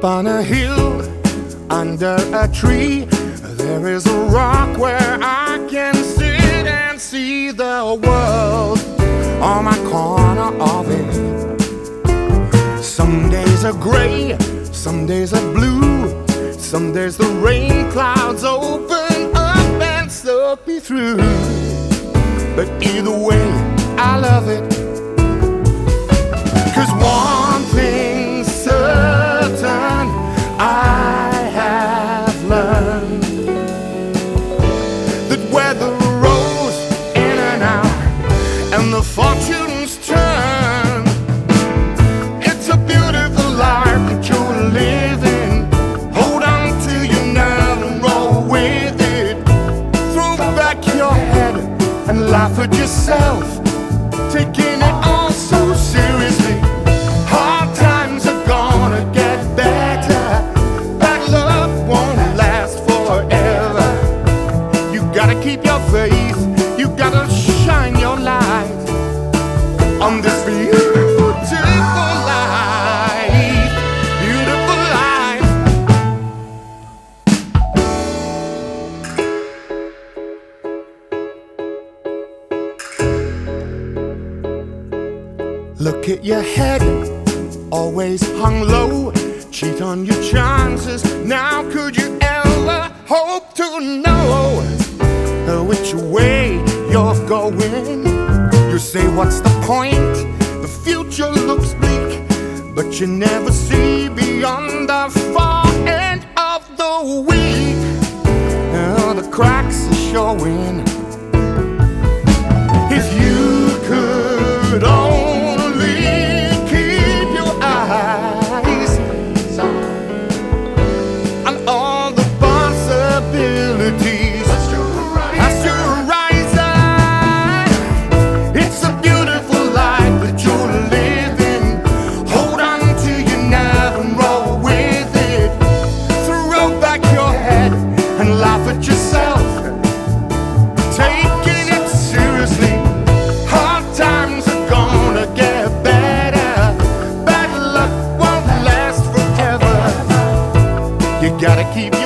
Up on a hill, under a tree, there is a rock where I can sit and see the world on my corner of it. Some days are gray, some days are blue, some days the rain clouds open up and soak me through. But either way, I love it. 'Cause one thing's certain, I have learned that where the road's in and out and the fortunes turn, it's a beautiful life that you're living. Hold on to your nerve and roll with it. Throw back your head and laugh at yourself, taking it all so seriously. Hard times are gonna get better. Bad luck won't last forever. You gotta keep your faith, you gotta shine your light on this beautiful life, beautiful life. Look at your head, always hung low. Cheat on your chances, now could you ever hope to know which way you're going? You say, what's the point? The future looks bleak, but you never see beyond the far end of the week. Now the cracks are showing. If you could only keep your eyes on all the possibilities, as you rise up, it's a beautiful life that you're living. Hold on to your nerve and roll with it. Throw back your head and laugh at yourself, taking it seriously. Hard times are gonna get better. Bad luck won't last forever. You gotta keep